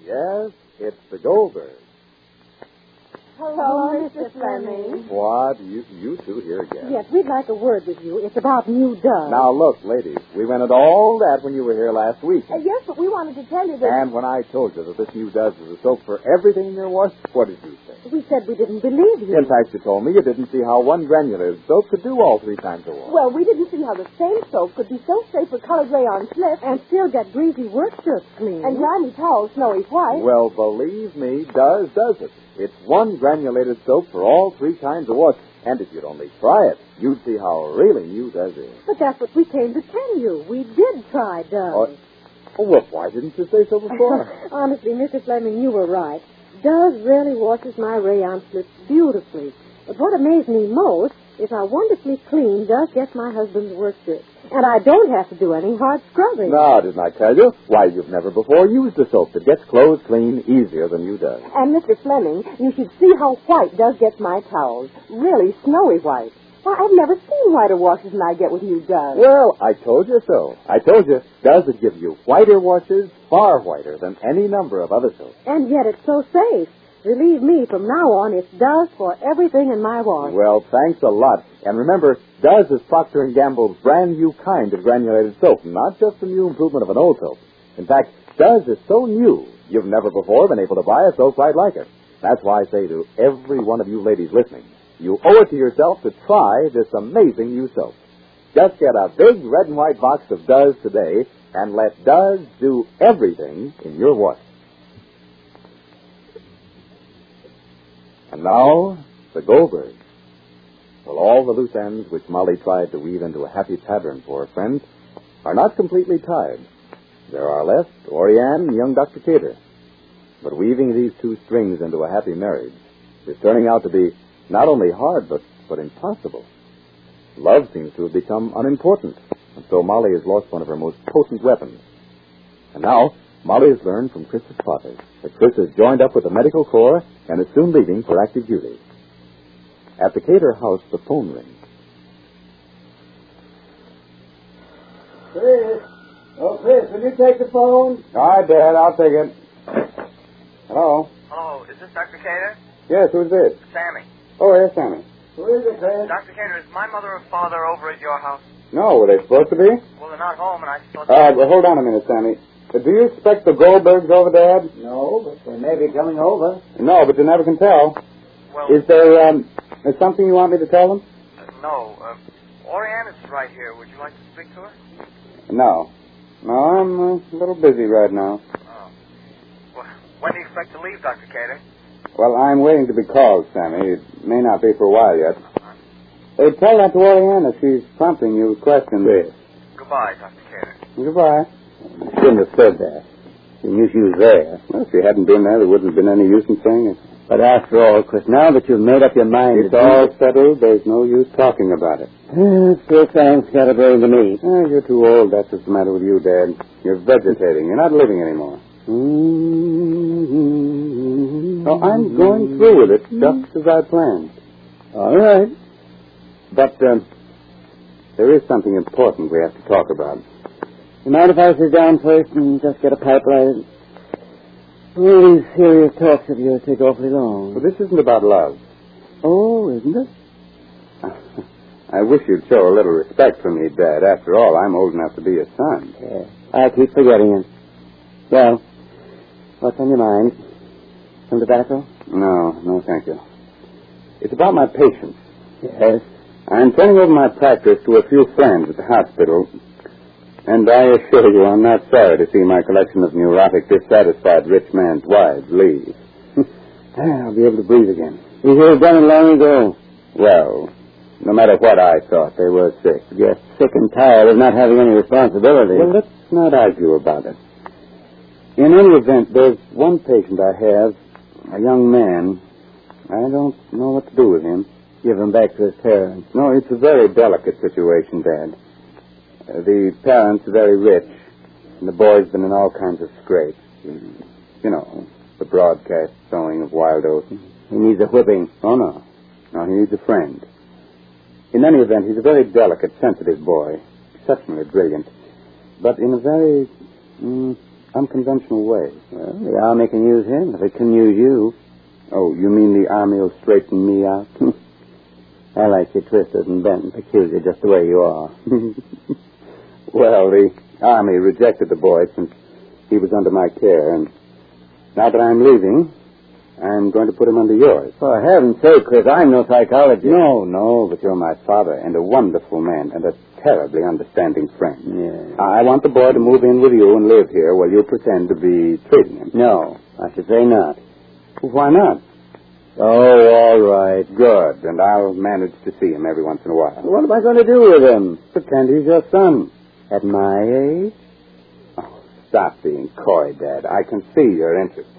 Yes, it's the Goldberg. Hello, Mr. Fleming. What? You two here again? Yes, we'd like a word with you. It's about new Dove. Now, look, ladies, we went into all that when you were here last week. Yes, but we wanted to tell you that... And when I told you that this new Dove is a soap for everything in your wash, what did you say? We said we didn't believe you. In fact, you told me you didn't see how one granulated soap could do all 3 times a wash. Well, we didn't see how the same soap could be so safe for colored rayon slips and still get greasy work shirts clean. And grimy towels snowy white. Well, believe me, does it. It's one granulated soap for all 3 kinds of wash. And if you'd only try it, you'd see how really new Does is. But that's what we came to tell you. We did try Dove. Well, why didn't you say so before? Honestly, Mr. Fleming, you were right. Dove really washes my rayon slips beautifully. But what amazed me most is how wonderfully clean Dove gets my husband's work shirts. And I don't have to do any hard scrubbing. No, didn't I tell you? Why, you've never before used a soap that gets clothes clean easier than you do. And, Mr. Fleming, you should see how white Dove gets my towels. Really snowy white. Why, I've never seen whiter washes than I get with you, Dove. Well, I told you so. I told you, Does would give you whiter washes, far whiter than any number of other soaps. And yet it's so safe. Believe me, from now on, it's Does for everything in my wash. Well, thanks a lot. And remember, Does is Procter & Gamble's brand new kind of granulated soap, not just a new improvement of an old soap. In fact, Does is so new, you've never before been able to buy a soap quite like it. That's why I say to every one of you ladies listening, you owe it to yourself to try this amazing new soap. Just get a big red and white box of Does today and let Does do everything in your wash. And now, the Goldberg. Well, all the loose ends which Molly tried to weave into a happy pattern for her friends are not completely tied. There are left Oriane and young Dr. Cater. But weaving these 2 strings into a happy marriage is turning out to be not only hard, but impossible. Love seems to have become unimportant, and so Molly has lost one of her most potent weapons. And now, Molly has learned from Chris's father that Chris has joined up with the medical corps and is soon leaving for active duty. At the Cater house, the phone rings. Chris! Oh, Chris, will you take the phone? All right, Dad, I'll take it. Hello? Hello, is this Dr. Cater? Yes, who's this? Sammy. Oh, yes, Sammy. Who is it, Chris? Dr. Cater, is my mother or father over at your house? No, were they supposed to be? Well, they're not home, and I thought... Well, hold on a minute, Sammy. Do you expect the Goldbergs over, Dad? No, but they may be coming over. No, but you never can tell. Well... Is there something you want me to tell them? No. Oriane is right here. Would you like to speak to her? No. No, I'm a little busy right now. Oh. Well, when do you expect to leave, Dr. Cater? Well, I'm waiting to be called, Sammy. It may not be for a while yet. Tell that to Oriana. She's prompting you with questions. Yes. Goodbye, Dr. Cater. Goodbye. You shouldn't have said that. You knew she was there. Well, if she hadn't been there wouldn't have been any use in saying it. But after all, Chris, now that you've made up your mind... It's all settled. There's no use talking about it. Still thanks got to bring to me. You're too old. That's what's the matter with you, Dad. You're vegetating. You're not living anymore. Oh, I'm going through with it just as I planned. All right. But there is something important we have to talk about. You mind if I sit down first and just get a pipe lighted? All these serious talks of yours take awfully long. Well, this isn't about love. Oh, isn't it? I wish you'd show a little respect for me, Dad. After all, I'm old enough to be your son. Yeah, I keep forgetting it. Well, what's on your mind? Some tobacco? No, thank you. It's about my patients. Yes? I'm turning over my practice to a few friends at the hospital, and I assure you I'm not sorry to see my collection of neurotic, dissatisfied rich man's wives leave. I'll be able to breathe again. You should have done it long ago. Well, no matter what I thought, they were sick. You're sick and tired of not having any responsibility. Well, let's not argue about it. In any event, there's one patient I have, a young man. I don't know what to do with him. Give him back to his parents. No, it's a very delicate situation, Dad. The parents are very rich, and the boy's been in all kinds of scrapes. You know, the broadcast sowing of wild oats. He needs a whipping. Oh, no. No, he needs a friend. In any event, he's a very delicate, sensitive boy. Exceptionally brilliant. But in a very unconventional way. Well, the Army can use him if it can use you. Oh, you mean the Army will straighten me out? I like you twisted and bent and peculiar just the way you are. Well, the Army rejected the boy since he was under my care, and now that I'm leaving, I'm going to put him under yours. For heaven's sake, Chris, I'm no psychologist. No, but you're my father, and a wonderful man, and a terribly understanding friend. Yeah. I want the boy to move in with you and live here while you pretend to be treating him. No, I should say not. Well, why not? Oh, all right. Good, and I'll manage to see him every once in a while. What am I going to do with him? Pretend he's your son. At my age? Oh, stop being coy, Dad. I can see you're interested.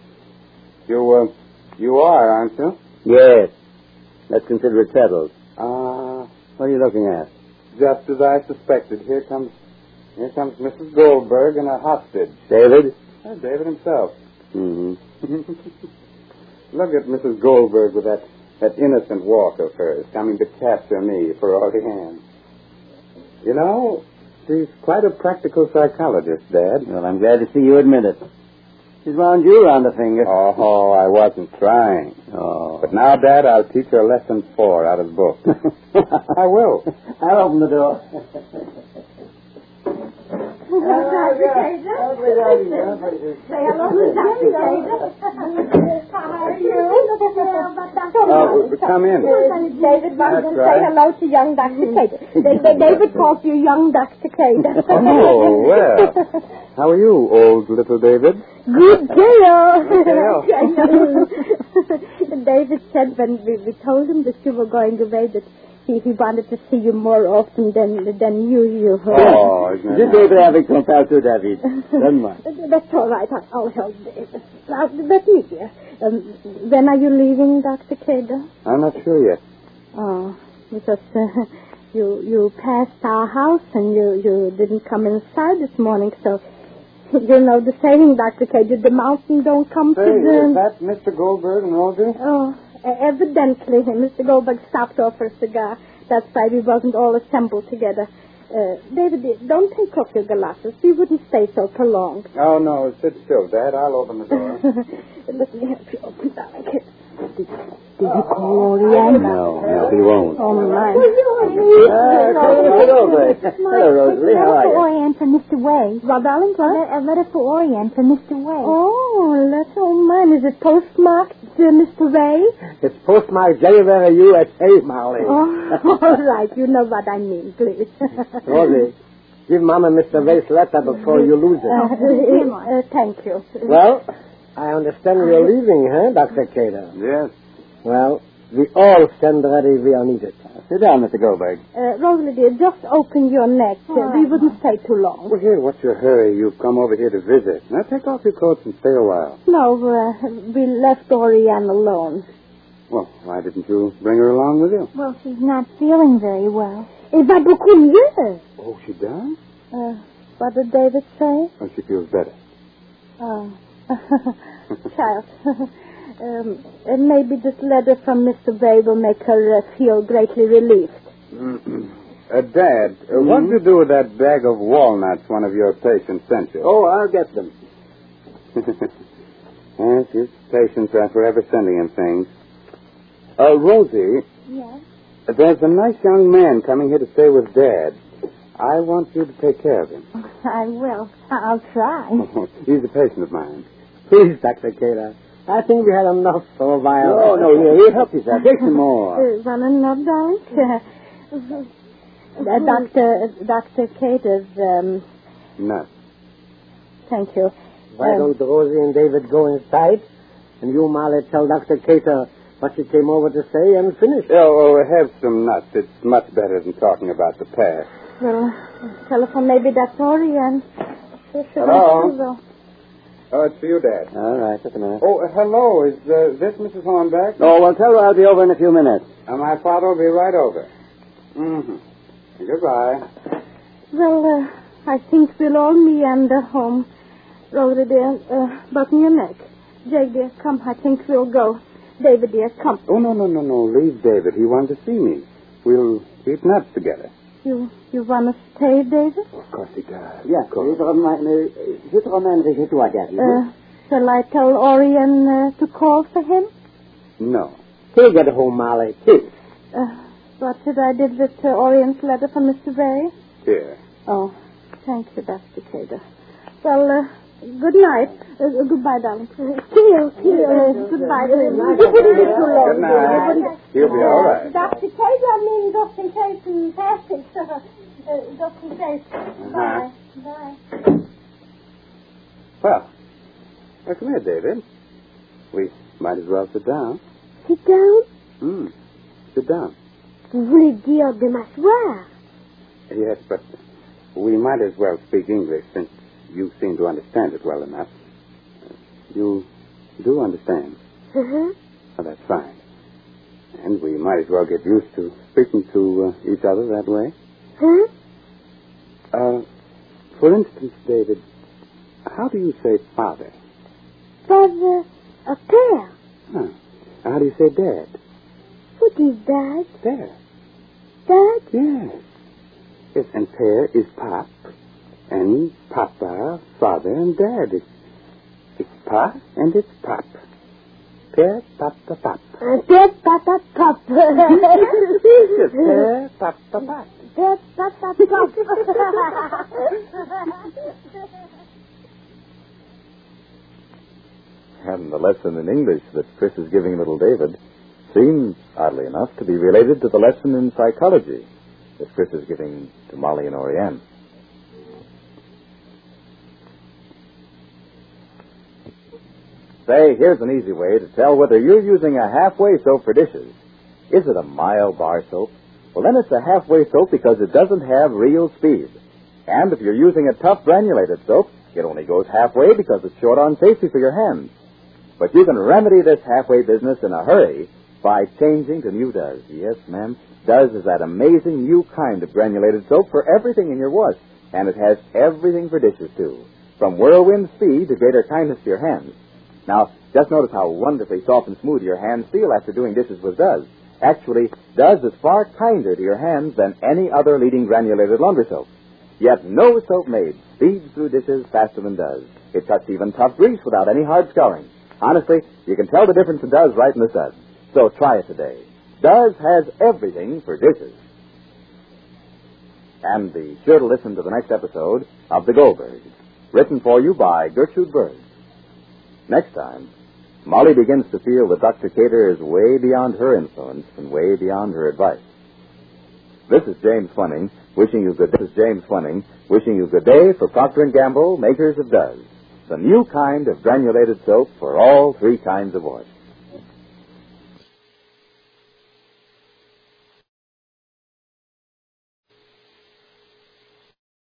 You are, aren't you? Yes. Let's consider it settled. What are you looking at? Just as I suspected. Here comes Mrs. Goldberg and a hostage. David? David himself. Mm-hmm. Look at Mrs. Goldberg with that innocent walk of hers, coming to capture me for Oriane. You know, she's quite a practical psychologist, Dad. Well, I'm glad to see you admit it. She's wound you around the finger. Oh, I wasn't trying. Oh. But now, Dad, I'll teach her lesson 4 out of the book. I will. I'll open the door. Say hello to Dr. Taylor. How are you? Come in. David wanted to That's say right. hello to young Dr. Cater. David calls you young Dr. Cater. Oh, well. How are you, old little David? Good girl. Good David said when we told him that you were going away that he wanted to see you more often than usual. Oh, isn't it? This David avec ton père tout David. Donne-moi. That's all right. I'll help David. Let me hear. When are you leaving, Dr. Cater? I'm not sure yet. Oh, because you passed our house and you didn't come inside this morning, so you know the saying, Dr. Cater, the mountain don't come to the... Is that Mr. Goldberg and Roger? Oh, evidently, Mr. Goldberg stopped off for a cigar. That's why we wasn't all assembled together. David, don't take off your glasses. We wouldn't stay so prolonged. Oh, no, sit still, Dad. I'll open the door. Let me help you open that. Did you call Oriane? No, he won't. Oh, my. Hello, Rosalie. How are you? Oriane for Mr. Way. What, darling? What? A letter for Oriane for Mr. Way. Oh, that's all mine. Is it postmarked, Mr. Ray? It's postmarked January USA, Molly. Oh, all right. You know what I mean, please. Rosie, give Mama Mr. Ray's letter before you lose it. Thank you. Well, I understand you're leaving, huh, Dr. Cater? Yes. Well, we all stand ready. We are needed. Sit down, Mr. Goldberg. Rosalie, dear, just open your neck. We wouldn't stay too long. Well, here, what's your hurry? You've come over here to visit. Now, take off your coats and stay a while. No, we left Oriane alone. Well, why didn't you bring her along with you? Well, she's not feeling very well. Elle va beaucoup mieux. Oh, she does? What did David say? Oh, she feels better. Oh. Child. Maybe this letter from Mr. Way will make her feel greatly relieved. Dad, what did you do with that bag of walnuts one of your patients sent you? Oh, I'll get them. Yes, his patients are forever sending him things. Rosie. Yes? There's a nice young man coming here to stay with Dad. I want you to take care of him. I will. I'll try. He's a patient of mine. Please, Dr. Cater. I think we had enough for a while. No, you help yourself. Take some more. Want another, darling? Dr. Cater's, Nuts. Thank you. Why don't Rosie and David go inside, and you, Molly, tell Dr. Cater what she came over to say and finish? Oh, have some nuts. It's much better than talking about the past. Well, telephone, maybe that's Oriane. Hello? Oh, it's for you, Dad. All right, just a minute. Oh, hello. Is this Mrs. Hornbeck? Oh, well, tell her I'll be over in a few minutes. My father will be right over. Mm-hmm. Goodbye. Well, I think we'll all meander home. Rhoda, dear, button your neck. Jake, dear, come. I think we'll go. David, dear, come. Oh, no. Leave David. He wanted to see me. We'll eat nuts together. you want to stay, David? Of course he does. Ja, zit er al mijn repertoire, Daddy? Shall I tell Orion to call for him? No. He'll get home, Molly. What should I did with Orion's letter from Mr. Ray? Here. Oh, thank you, Dr. Cater. Well, good night. Goodbye, darling. Goodbye. Good night. He'll be all right. Dr. Cater, I mean, just in case in passage. Just in case. Bye. Bye. Well, come here, David. We might as well sit down. Sit down? Sit down. Vous voulez dire de m'asseoir? Yes, but we might as well speak English since you seem to understand it well enough. You do understand? Uh-huh. Well, that's fine. And we might as well get used to speaking to each other that way. Huh? For instance, David, how do you say father? Father, a père. Huh. How do you say dad? What is that? Dad. Dad? Yes. Yes, and père is pap, and papa, father, and dad. It's pa and it's pap. Père, papa, pap. Père, papa, pop. Yes, père, papa, pap. Père, papa, pop. And the lesson in English that Chris is giving little David seems, oddly enough, to be related to the lesson in psychology that Chris is giving to Molly and Oriane. Say, here's an easy way to tell whether you're using a halfway soap for dishes. Is it a mild bar soap? Well, then it's a halfway soap because it doesn't have real speed. And if you're using a tough granulated soap, it only goes halfway because it's short on safety for your hands. But you can remedy this halfway business in a hurry by changing to New Does. Yes, ma'am. Does is that amazing new kind of granulated soap for everything in your wash. And it has everything for dishes, too. From whirlwind speed to greater kindness to your hands. Now, just notice how wonderfully soft and smooth your hands feel after doing dishes with Does. Actually, Does is far kinder to your hands than any other leading granulated laundry soap. Yet no soap made speeds through dishes faster than Does. It cuts even tough grease without any hard scouring. Honestly, you can tell the difference in Does right in the sun. So try it today. Does has everything for dishes. And be sure to listen to the next episode of The Goldbergs, written for you by Gertrude Berg. Next time, Molly begins to feel that Dr. Cater is way beyond her influence and way beyond her advice. This is James Fleming wishing you good day for Procter & Gamble, makers of Does, the new kind of granulated soap for all three kinds of wash.